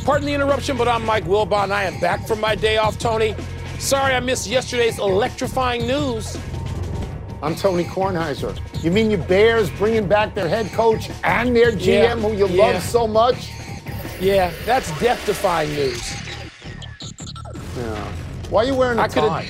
Pardon the interruption, but I'm Mike Wilbon. I am back from my day off, Tony. Sorry I missed yesterday's electrifying news. I'm Tony Kornheiser. You mean your Bears bringing back their head coach and their GM who you love so much? Yeah, that's death-defying news. Yeah. Why are you wearing a tie?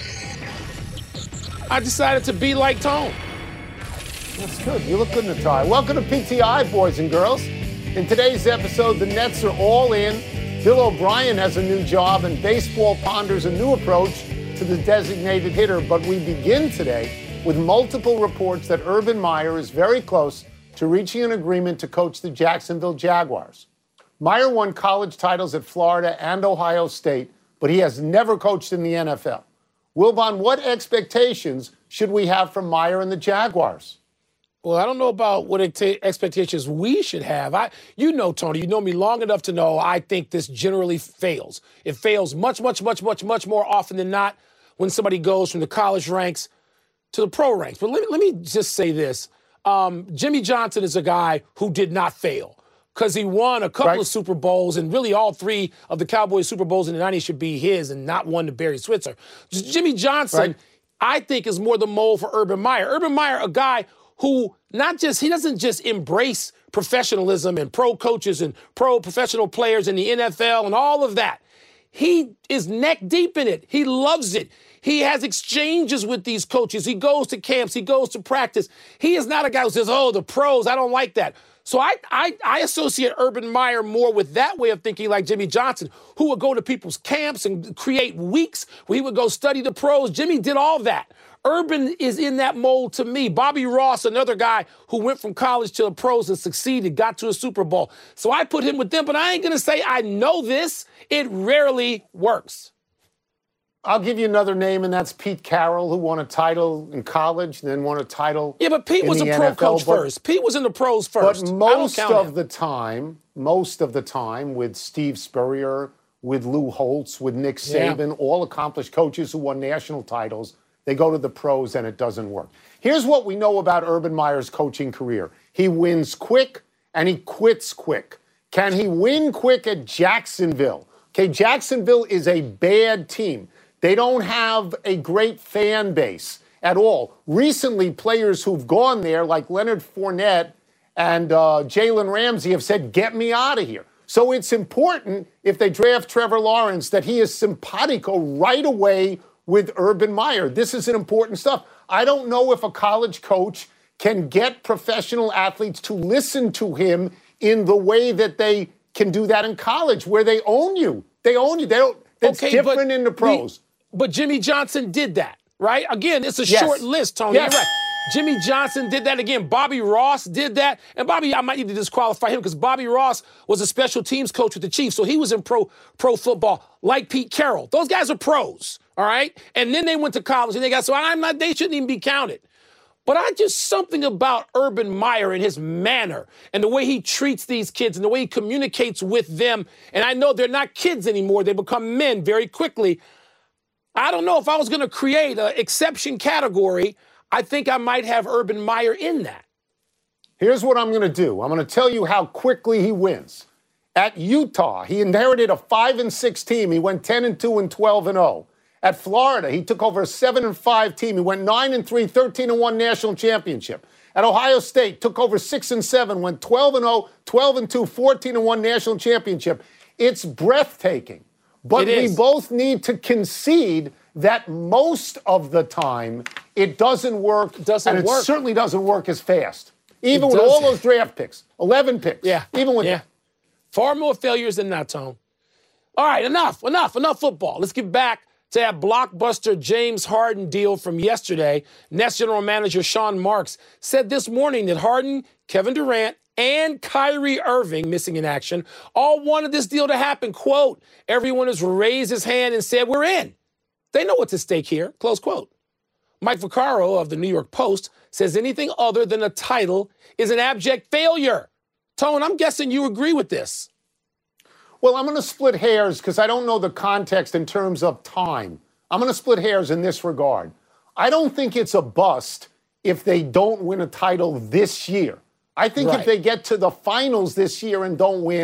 I decided to be like Tone. That's good. You look good in a tie. Welcome to PTI, boys and girls. In today's episode, the Nets are all in. Bill O'Brien has a new job, and baseball ponders a new approach to the designated hitter. But we begin today with multiple reports that Urban Meyer is very close to reaching an agreement to coach the Jacksonville Jaguars. Meyer won college titles at Florida and Ohio State, but he has never coached in the NFL. Wilbon, what expectations should we have from Meyer and the Jaguars? Well, I don't know about what expectations we should have. Tony, you know me long enough to know I think this generally fails. It fails much more often than not when somebody goes from the college ranks to the pro ranks. But let me just say this. Jimmy Johnson is a guy who did not fail because he won a couple of Super Bowls, and really all three of the Cowboys Super Bowls in the 90s should be his and not one to Barry Switzer. Jimmy Johnson, I think, is more the mold for Urban Meyer. Urban Meyer, a guy who he doesn't just embrace professionalism and pro coaches and pro professional players in the NFL and all of that. He is neck deep in it. He loves it. He has exchanges with these coaches. He goes to camps. He goes to practice. He is not a guy who says, oh, the pros, I don't like that. So I associate Urban Meyer more with that way of thinking, like Jimmy Johnson, who would go to people's camps and create weeks where he would go study the pros. Jimmy did all that. Urban is in that mold to me. Bobby Ross, another guy who went from college to the pros and succeeded, got to a Super Bowl. So I put him with them, but I ain't going to say I know this. It rarely works. I'll give you another name, and that's Pete Carroll, who won a title in college and then won a title in the NFL. Yeah, but Pete was a pro coach first. Pete was in the pros first. But most of the time, with Steve Spurrier, with Lou Holtz, with Nick Saban, all accomplished coaches who won national titles, they go to the pros and it doesn't work. Here's what we know about Urban Meyer's coaching career. He wins quick and he quits quick. Can he win quick at Jacksonville? Okay, Jacksonville is a bad team. They don't have a great fan base at all. Recently, players who've gone there, like Leonard Fournette and Jalen Ramsey, have said, get me out of here. So it's important, if they draft Trevor Lawrence, that he is simpatico right away with Urban Meyer. This is an important stuff. I don't know if a college coach can get professional athletes to listen to him in the way that they can do that in college, where they own you. They own you. That's different in the pros. But Jimmy Johnson did that, right? Again, it's a short list, Tony. Yes. You're right. Jimmy Johnson did that again. Bobby Ross did that. And Bobby, I might need to disqualify him because Bobby Ross was a special teams coach with the Chiefs. So he was in pro football like Pete Carroll. Those guys are pros, all right? And then they went to college and they shouldn't even be counted. But something about Urban Meyer and his manner and the way he treats these kids and the way he communicates with them. And I know they're not kids anymore. They become men very quickly. I don't know if I was going to create an exception category. I think I might have Urban Meyer in that. Here's what I'm going to do. I'm going to tell you how quickly he wins. At Utah, he inherited a 5-6 team. He went 10-2 and 12-0. At Florida, he took over a 7-5 team. He went 9-3, 13-1 national championship. At Ohio State, took over 6-7, went 12-0, 12-2, 14-1 national championship. It's breathtaking. But we both need to concede that most of the time it doesn't work. It certainly doesn't work as fast. Even with all those draft picks, 11 picks. Yeah. Even with that. Far more failures than that, Tone. All right, enough football. Let's get back to that blockbuster James Harden deal from yesterday. Nets general manager Sean Marks said this morning that Harden, Kevin Durant, and Kyrie Irving, missing in action, all wanted this deal to happen. Quote, everyone has raised his hand and said, we're in. They know what's at stake here, close quote. Mike Vaccaro of the New York Post says anything other than a title is an abject failure. Tone, I'm guessing you agree with this. Well, I'm going to split hairs because I don't know the context in terms of time. I'm going to split hairs in this regard. I don't think it's a bust if they don't win a title this year. I think if they get to the finals this year and don't win,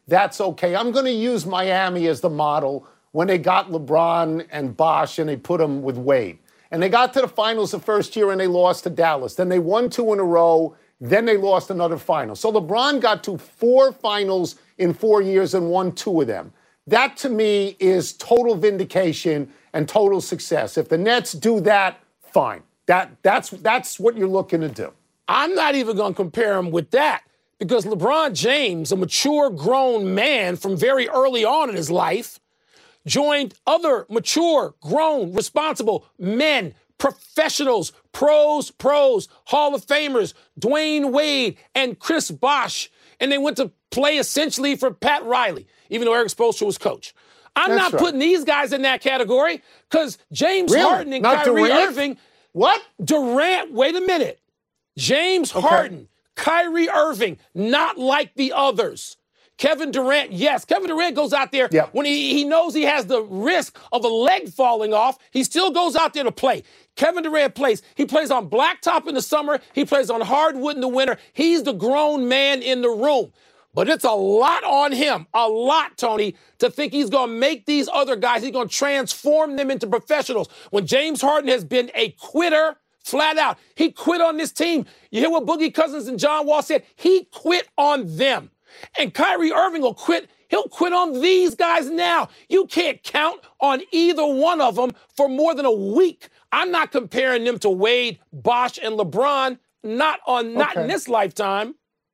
that's okay. I'm going to use Miami as the model when they got LeBron and Bosh and they put them with Wade. And they got to the finals the first year and they lost to Dallas. Then they won 2 in a row. Then they lost another final. So LeBron got to 4 finals in 4 years and won 2 of them. That, to me, is total vindication and total success. If the Nets do that, fine. That's what you're looking to do. I'm not even going to compare him with that because LeBron James, a mature, grown man from very early on in his life, joined other mature, grown, responsible men, professionals, pros, Hall of Famers, Dwayne Wade and Chris Bosh, and they went to play essentially for Pat Riley, even though Eric Spoelstra was coach. I'm not putting these guys in that category because James Harden and Kyrie Irving. What? Durant, wait a minute. James Harden, Kyrie Irving, not like the others. Kevin Durant, yes. Kevin Durant goes out there when he knows he has the risk of a leg falling off. He still goes out there to play. Kevin Durant plays. He plays on blacktop in the summer. He plays on hardwood in the winter. He's the grown man in the room. But it's a lot on him, a lot, Tony, to think he's going to make these other guys, he's going to transform them into professionals. When James Harden has been a quitter, flat out, he quit on this team. You hear what Boogie Cousins and John Wall said? He quit on them. And Kyrie Irving will quit. He'll quit on these guys now. You can't count on either one of them for more than a week. I'm not comparing them to Wade, Bosh, and LeBron, not in this lifetime.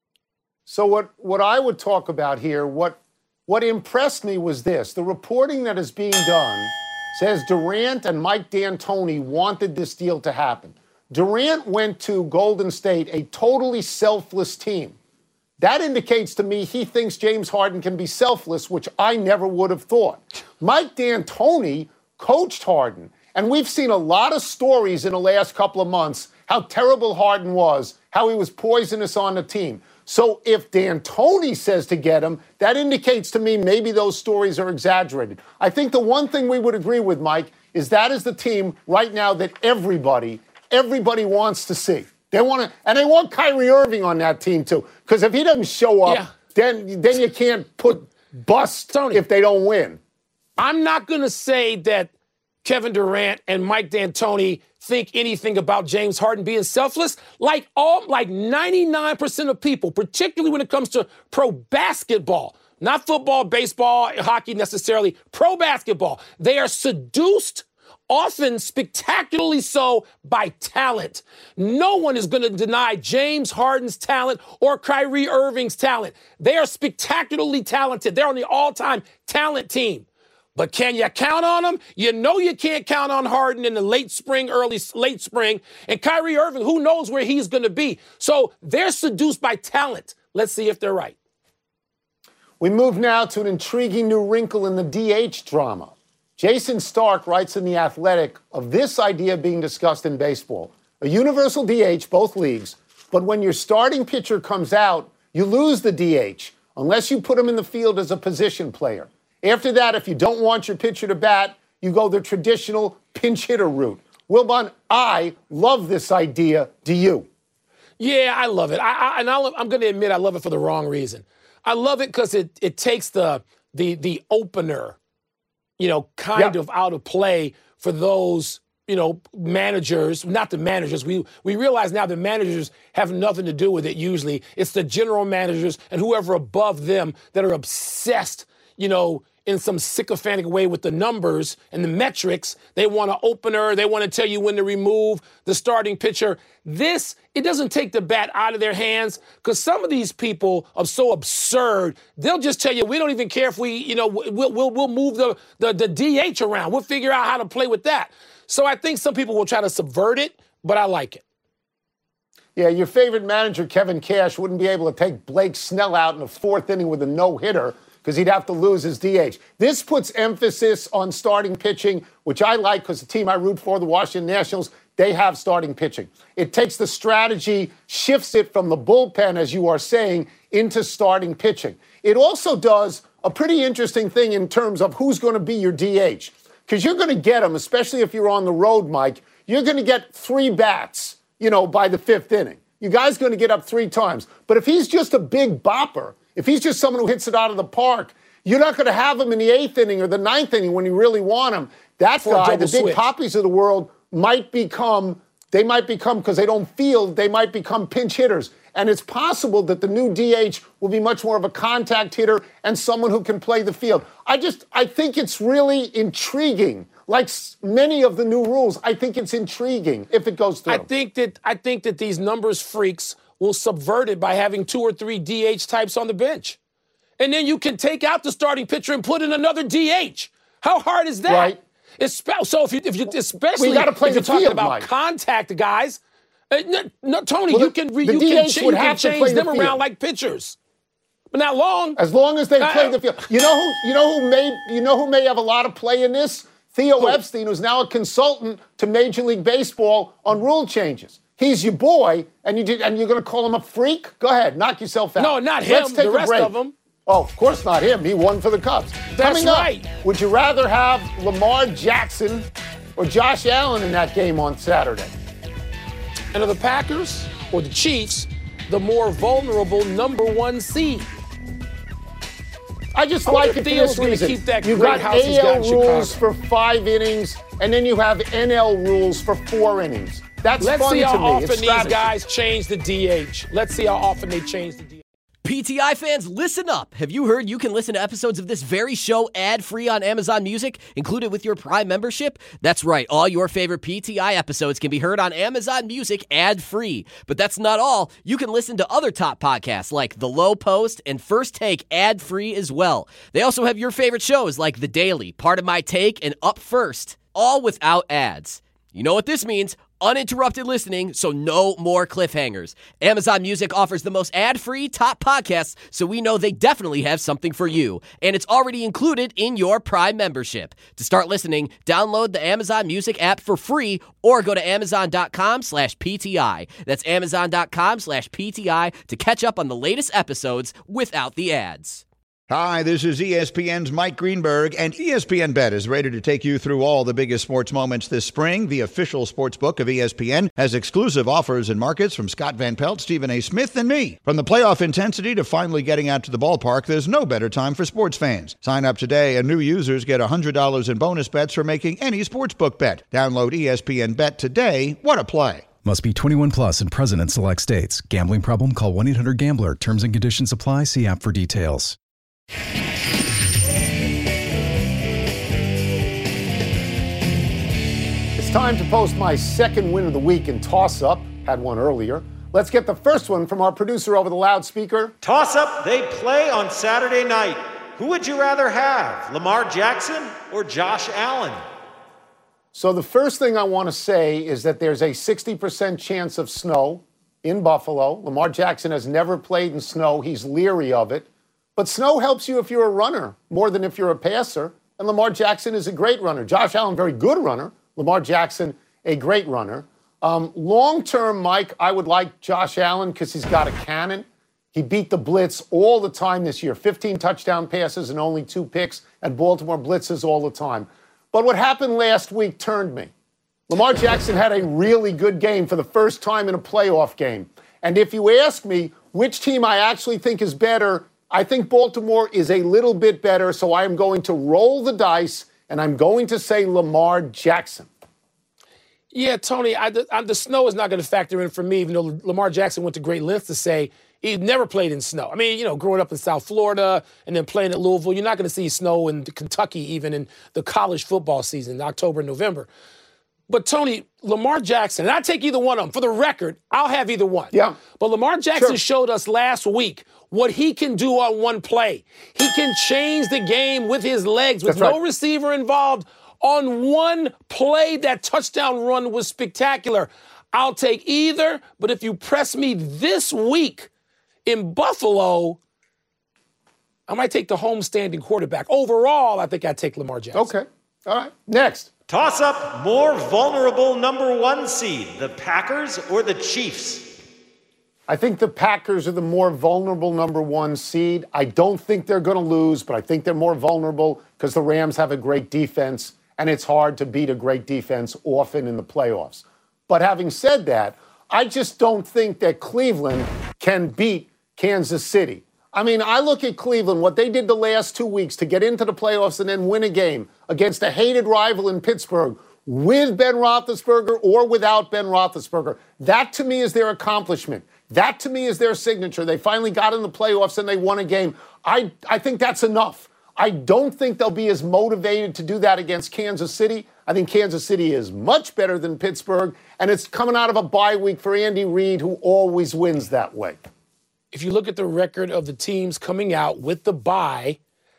So what I would talk about here, what impressed me was this. The reporting that is being done says Durant and Mike D'Antoni wanted this deal to happen. Durant went to Golden State, a totally selfless team. That indicates to me he thinks James Harden can be selfless, which I never would have thought. Mike D'Antoni coached Harden, and we've seen a lot of stories in the last couple of months how terrible Harden was, how he was poisonous on the team. So if D'Antoni says to get him, that indicates to me maybe those stories are exaggerated. I think the one thing we would agree with, Mike, is that is the team right now that everybody wants to see. They want Kyrie Irving on that team too. Because if he doesn't show up, then you can't put bust Tony, if they don't win. I'm not going to say that Kevin Durant and Mike D'Antoni think anything about James Harden being selfless. Like 99% of people, particularly when it comes to pro basketball, not football, baseball, hockey necessarily, pro basketball, they are seduced, often spectacularly so, by talent. No one is going to deny James Harden's talent or Kyrie Irving's talent. They are spectacularly talented. They're on the all-time talent team. But can you count on them? You know you can't count on Harden in the late spring. And Kyrie Irving, who knows where he's going to be. So they're seduced by talent. Let's see if they're right. We move now to an intriguing new wrinkle in the DH drama. Jason Stark writes in The Athletic of this idea being discussed in baseball. A universal DH, both leagues, but when your starting pitcher comes out, you lose the DH unless you put him in the field as a position player. After that, if you don't want your pitcher to bat, you go the traditional pinch hitter route. Wilbon, I love this idea. Do you? Yeah, I love it. I'm going to admit I love it for the wrong reason. I love it because it takes the opener, kind of out of play for those, managers, not the managers. We realize now the managers have nothing to do with it usually. It's the general managers and whoever above them that are obsessed, in some sycophantic way with the numbers and the metrics. They want an opener. They want to tell you when to remove the starting pitcher. It doesn't take the bat out of their hands because some of these people are so absurd. They'll just tell you, we don't even care if we'll move the DH around. We'll figure out how to play with that. So I think some people will try to subvert it, but I like it. Yeah, your favorite manager, Kevin Cash, wouldn't be able to take Blake Snell out in the 4th inning with a no-hitter because he'd have to lose his DH. This puts emphasis on starting pitching, which I like because the team I root for, the Washington Nationals, they have starting pitching. It takes the strategy, shifts it from the bullpen, as you are saying, into starting pitching. It also does a pretty interesting thing in terms of who's going to be your DH. Because you're going to get them, especially if you're on the road, Mike, you're going to get 3 bats, by the 5th inning. You guys going to get up 3 times. But if he's just a big bopper, If he's just someone who hits it out of the park, you're not going to have him in the 8th inning or the 9th inning when you really want him. That guy, the big poppies of the world, might become, because they don't field, they might become pinch hitters. And it's possible that the new DH will be much more of a contact hitter and someone who can play the field. I think it's really intriguing. Like many of the new rules, I think it's intriguing if it goes through. I think that these numbers freaks will subvert it by having 2 or 3 DH types on the bench. And then you can take out the starting pitcher and put in another DH. How hard is that? Right. So if you especially well, if you're talking about Mike. Contact guys, no, Tony, well, you can change them around like pitchers, but not long. As long as they play the field. You know who may have a lot of play in this? Theo Epstein, who's now a consultant to Major League Baseball on rule changes. He's your boy, and you're going to call him a freak? Go ahead, knock yourself out. No, not him. Let's take the rest break. of them. Oh, of course not him. He won for the Cubs. That's Coming up, right. Would you rather have Lamar Jackson or Josh Allen in that game on Saturday? And are the Packers or the Chiefs the more vulnerable number 1 seed? I just like it for this reason. You've got AL rules for 5 innings, and then you have NL rules for 4 innings. That's fun to me. Let's see how often these guys change the DH. Let's see how often they change the DH. PTI fans, listen up. Have you heard you can listen to episodes of this very show ad-free on Amazon Music, included with your Prime membership? That's right. All your favorite PTI episodes can be heard on Amazon Music ad-free. But that's not all. You can listen to other top podcasts like The Low Post and First Take ad-free as well. They also have your favorite shows like The Daily, Part of My Take, and Up First, all without ads. You know what this means? Uninterrupted listening, so no more cliffhangers. Amazon Music offers the most ad-free top podcasts, so we know they definitely have something for you. And it's already included in your Prime membership. To start listening, download the Amazon Music app for free or go to amazon.com/PTI. That's amazon.com/PTI to catch up on the latest episodes without the ads. Hi, this is ESPN's Mike Greenberg, and ESPN Bet is ready to take you through all the biggest sports moments this spring. The official sports book of ESPN has exclusive offers and markets from Scott Van Pelt, Stephen A. Smith, and me. From the playoff intensity to finally getting out to the ballpark, there's no better time for sports fans. Sign up today, and new users get $100 in bonus bets for making any sportsbook bet. Download ESPN Bet today. What a play. Must be 21 plus and present in select states. Gambling problem? Call 1-800-GAMBLER. Terms and conditions apply. See app for details. It's time to post my second win of the week in toss-up. Had one earlier. Let's get the first one from our producer over the loudspeaker. Toss-up, they play on Saturday night. Who would you rather have, Lamar Jackson or Josh Allen? So the first thing I want to say is that there's a 60% chance of snow in Buffalo. Lamar Jackson has never played in snow. He's leery of it. But snow helps you if you're a runner more than if you're a passer. And Lamar Jackson is a great runner. Josh Allen, very good runner. Lamar Jackson, a great runner. Long-term, Mike, I would like Josh Allen because he's got a cannon. He beat the blitz all the time this year. 15 touchdown passes and only 2 picks, and Baltimore blitzes all the time. But what happened last week turned me. Lamar Jackson had a really good game for the first time in a playoff game. And if you ask me which team I actually think is better, I think Baltimore is a little bit better, so I am going to roll the dice, and I'm going to say Lamar Jackson. Yeah, Tony, the snow is not going to factor in for me, even though Lamar Jackson went to great lengths to say he never played in snow. I mean, growing up in South Florida and then playing at Louisville, you're not going to see snow in Kentucky even in the college football season, October and November. But, Tony, Lamar Jackson, and I take either one of them. For the record, I'll have either one. Yeah. But Lamar Jackson showed us last week what he can do on one play. He can change the game with his legs, with no receiver involved. On one play, that touchdown run was spectacular. I'll take either, but if you press me this week in Buffalo, I might take the homestanding quarterback. Overall, I think I'd take Lamar Jackson. Okay. All right. Next. Toss-up, more vulnerable number 1 seed, the Packers or the Chiefs? I think the Packers are the more vulnerable number 1 seed. I don't think they're going to lose, but I think they're more vulnerable because the Rams have a great defense, and it's hard to beat a great defense often in the playoffs. But having said that, I just don't think that Cleveland can beat Kansas City. I mean, I look at Cleveland, what they did the last 2 weeks to get into the playoffs and then win a game against a hated rival in Pittsburgh with Ben Roethlisberger or without Ben Roethlisberger. That, to me, is their accomplishment. That, to me, is their signature. They finally got in the playoffs and they won a game. I think that's enough. I don't think they'll be as motivated to do that against Kansas City. I think Kansas City is much better than Pittsburgh, and it's coming out of a bye week for Andy Reid, who always wins that way. If you look at the record of the teams coming out with the bye,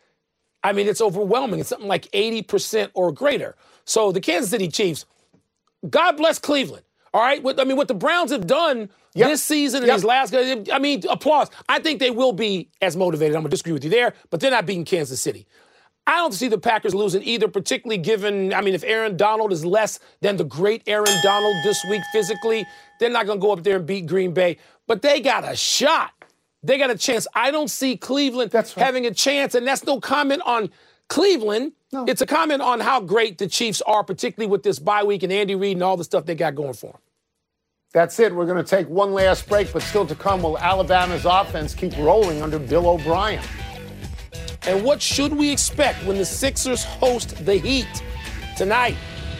I mean, it's overwhelming. It's something like 80% or greater. So the Kansas City Chiefs, God bless Cleveland. All right? What the Browns have done this season and these last guys, I mean, applause. I think they will be as motivated. I'm going to disagree with you there, but they're not beating Kansas City. I don't see the Packers losing either, particularly given, I mean, if Aaron Donald is less than the great Aaron Donald this week physically, they're not going to go up there and beat Green Bay. But they got a shot. They got a chance. I don't see Cleveland having a chance, and that's no comment on Cleveland. No. It's a comment on how great the Chiefs are, particularly with this bye week and Andy Reid and all the stuff they got going for them. That's it. We're going to take one last break, but still to come, will Alabama's offense keep rolling under Bill O'Brien? And what should we expect when the Sixers host the Heat tonight?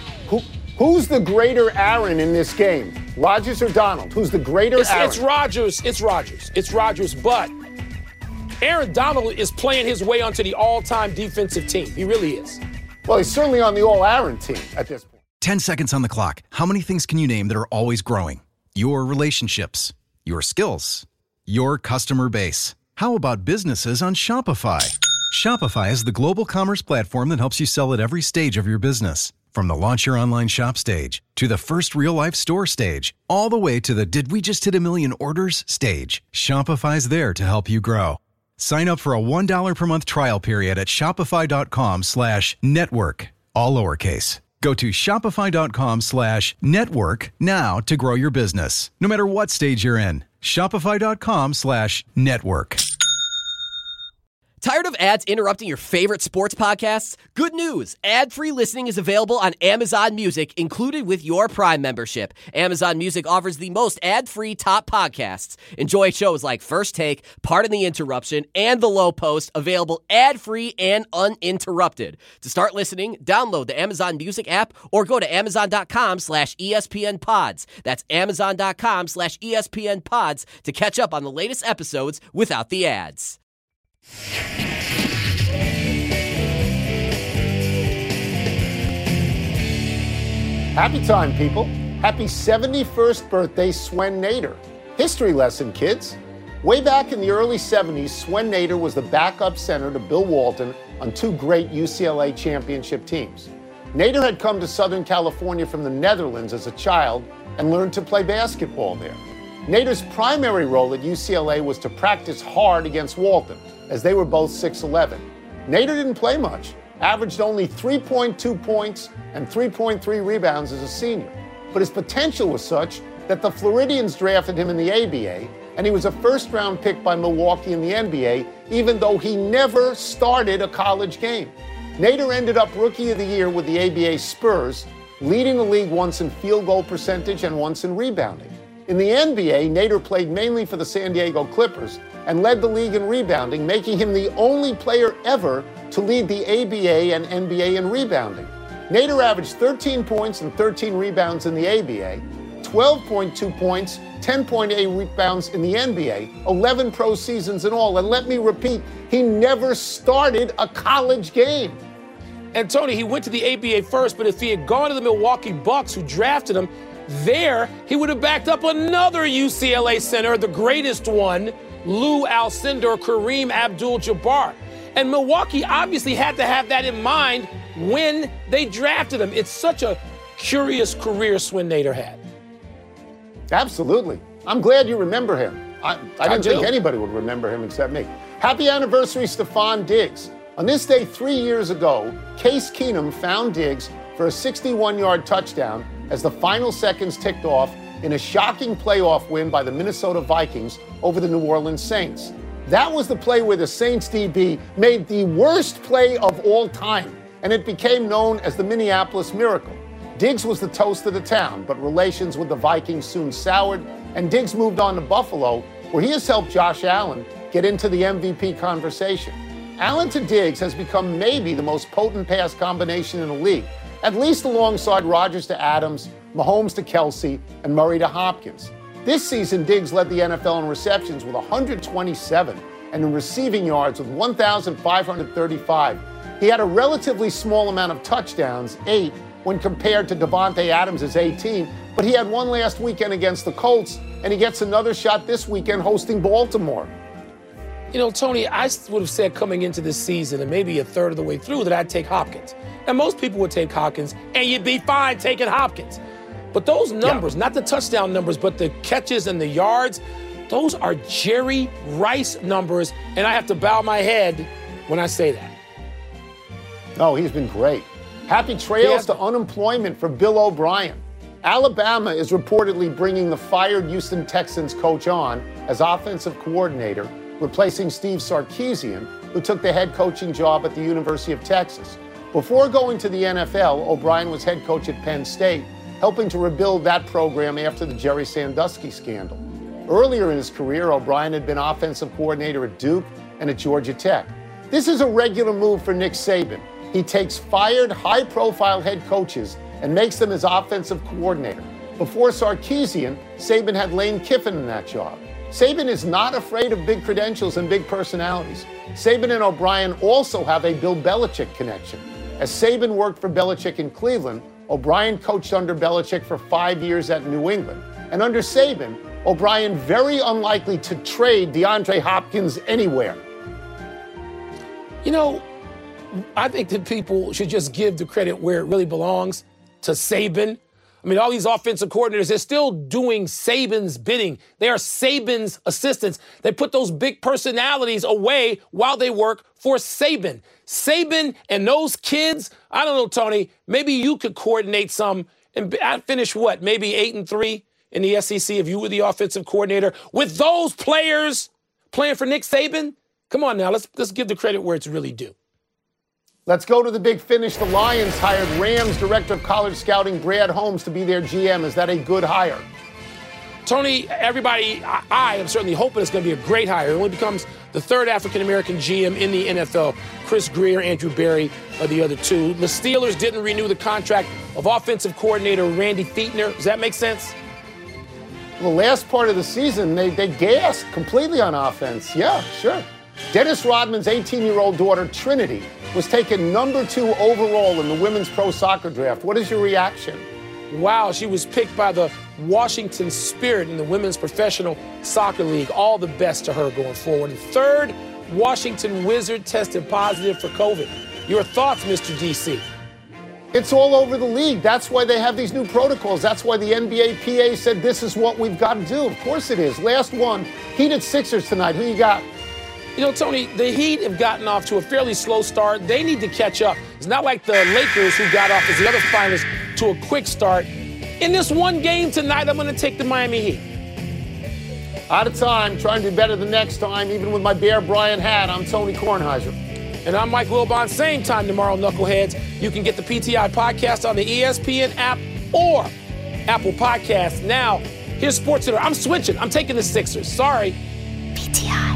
Who's the greater Aaron in this game? Rodgers or Donald? Who's the greater Aaron? It's Rodgers. It's Rodgers. It's Rodgers, but Aaron Donald is playing his way onto the all-time defensive team. He really is. Well, he's certainly on the all-Aaron team at this point. 10 seconds on the clock. How many things can you name that are always growing? Your relationships, your skills, your customer base. How about businesses on Shopify? Shopify is the global commerce platform that helps you sell at every stage of your business. From the launch your online shop stage, to the first real-life store stage, all the way to the did we just hit a million orders stage, Shopify's there to help you grow. Sign up for a $1 per month trial period at shopify.com/network, all lowercase. Go to shopify.com/network now to grow your business, no matter what stage you're in. Shopify.com/network. Tired of ads interrupting your favorite sports podcasts? Good news! Ad-free listening is available on Amazon Music, included with your Prime membership. Amazon Music offers the most ad-free top podcasts. Enjoy shows like First Take, Pardon the Interruption, and The Low Post, available ad-free and uninterrupted. To start listening, download the Amazon Music app or go to amazon.com/ESPN-Pods. That's amazon.com/ESPN-Pods to catch up on the latest episodes without the ads. Happy time, people. Happy 71st birthday, Swen Nater. History lesson, kids. Way back in the early 70s, Swen Nater was the backup center to Bill Walton on two great UCLA championship teams. Nater had come to Southern California from the Netherlands as a child and learned to play basketball there. Nater's primary role at UCLA was to practice hard against Walton, as they were both 6'11". Nater didn't play much, averaged only 3.2 points and 3.3 rebounds as a senior. But his potential was such that the Floridians drafted him in the ABA, and he was a first-round pick by Milwaukee in the NBA, even though he never started a college game. Nater ended up Rookie of the Year with the ABA Spurs, leading the league once in field goal percentage and once in rebounding. In the NBA, Nater played mainly for the San Diego Clippers and led the league in rebounding, making him the only player ever to lead the ABA and NBA in rebounding. Nater averaged 13 points and 13 rebounds in the ABA, 12.2 points, 10.8 rebounds in the NBA, 11 pro seasons in all. And let me repeat, he never started a college game. And Tony, he went to the ABA first, but if he had gone to the Milwaukee Bucks, who drafted him, there, he would have backed up another UCLA center, the greatest one, Lou Alcindor, Kareem Abdul-Jabbar. And Milwaukee obviously had to have that in mind when they drafted him. It's such a curious career Swen Nater had. Absolutely. I'm glad you remember him. I didn't think anybody would remember him except me. Happy anniversary, Stephon Diggs. On this day 3 years ago, Case Keenum found Diggs for a 61-yard touchdown as the final seconds ticked off in a shocking playoff win by the Minnesota Vikings over the New Orleans Saints. That was the play where the Saints DB made the worst play of all time, and it became known as the Minneapolis Miracle. Diggs was the toast of the town, but relations with the Vikings soon soured, and Diggs moved on to Buffalo, where he has helped Josh Allen get into the MVP conversation. Allen to Diggs has become maybe the most potent pass combination in the league, at least alongside Rodgers to Adams, Mahomes to Kelsey, and Murray to Hopkins. This season, Diggs led the NFL in receptions with 127 and in receiving yards with 1,535. He had a relatively small amount of touchdowns, 8, when compared to Davante Adams' 18, but he had one last weekend against the Colts, and he gets another shot this weekend hosting Baltimore. You know, Tony, I would have said coming into this season and maybe a third of the way through that I'd take Hopkins. And most people would take Hopkins, and you'd be fine taking Hopkins. But those numbers, not the touchdown numbers, but the catches and the yards, those are Jerry Rice numbers, and I have to bow my head when I say that. Oh, he's been great. Happy trails to unemployment for Bill O'Brien. Alabama is reportedly bringing the fired Houston Texans coach on as offensive coordinator, replacing Steve Sarkisian, who took the head coaching job at the University of Texas. Before going to the NFL, O'Brien was head coach at Penn State, helping to rebuild that program after the Jerry Sandusky scandal. Earlier in his career, O'Brien had been offensive coordinator at Duke and at Georgia Tech. This is a regular move for Nick Saban. He takes fired, high-profile head coaches and makes them his offensive coordinator. Before Sarkisian, Saban had Lane Kiffin in that job. Saban is not afraid of big credentials and big personalities. Saban and O'Brien also have a Bill Belichick connection. As Saban worked for Belichick in Cleveland, O'Brien coached under Belichick for 5 years at New England. And under Saban, O'Brien very unlikely to trade DeAndre Hopkins anywhere. You know, I think that people should just give the credit where it really belongs, to Saban. I mean, all these offensive coordinators, they're still doing Saban's bidding. They are Saban's assistants. They put those big personalities away while they work for Saban. Saban and those kids, I don't know, Tony, maybe you could coordinate some and I'd finish what, maybe 8-3 in the SEC if you were the offensive coordinator with those players playing for Nick Saban? Come on now, let's give the credit where it's really due. Let's go to the big finish. The Lions hired Rams Director of College Scouting Brad Holmes to be their GM. Is that a good hire? Tony, everybody, I am certainly hoping it's going to be a great hire. It only becomes the third African-American GM in the NFL. Chris Greer, Andrew Berry are the other two. The Steelers didn't renew the contract of offensive coordinator Randy Fichtner. Does that make sense? The last part of the season, they gassed completely on offense. Yeah, sure. Dennis Rodman's 18-year-old daughter, Trinity, was taken number 2 overall in the women's pro soccer draft. What is your reaction? Wow, she was picked by the Washington Spirit in the Women's Professional Soccer League. All the best to her going forward. The third Washington Wizard tested positive for COVID. Your thoughts, Mr. DC? It's all over the league. That's why they have these new protocols. That's why the NBA PA said this is what we've got to do. Of course it is. Last one, Heat at Sixers tonight. Who you got? You know, Tony, the Heat have gotten off to a fairly slow start. They need to catch up. It's not like the Lakers, who got off as the other finalists, to a quick start. In this one game tonight, I'm going to take the Miami Heat. Out of time, trying to do better the next time, even with my Bear Bryant hat. I'm Tony Kornheiser. And I'm Mike Wilbon. Same time tomorrow, Knuckleheads. You can get the PTI podcast on the ESPN app or Apple Podcasts. Now, here's SportsCenter. I'm switching. I'm taking the Sixers. Sorry. PTI.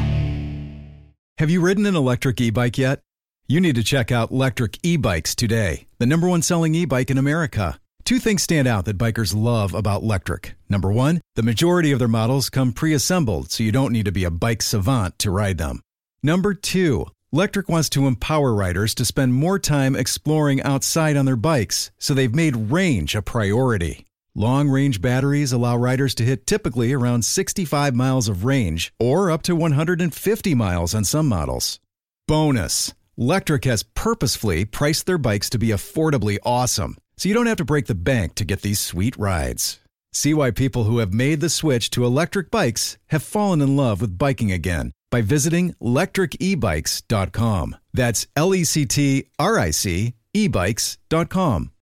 Have you ridden an electric e-bike yet? You need to check out Lectric E-Bikes today, the #1 selling e-bike in America. 2 things stand out that bikers love about Lectric. Number 1, the majority of their models come pre-assembled, so you don't need to be a bike savant to ride them. Number 2, Lectric wants to empower riders to spend more time exploring outside on their bikes, so they've made range a priority. Long-range batteries allow riders to hit typically around 65 miles of range or up to 150 miles on some models. Bonus, Lectric has purposefully priced their bikes to be affordably awesome, so you don't have to break the bank to get these sweet rides. See why people who have made the switch to electric bikes have fallen in love with biking again by visiting lectricebikes.com. That's LECTRIC ebikes.com.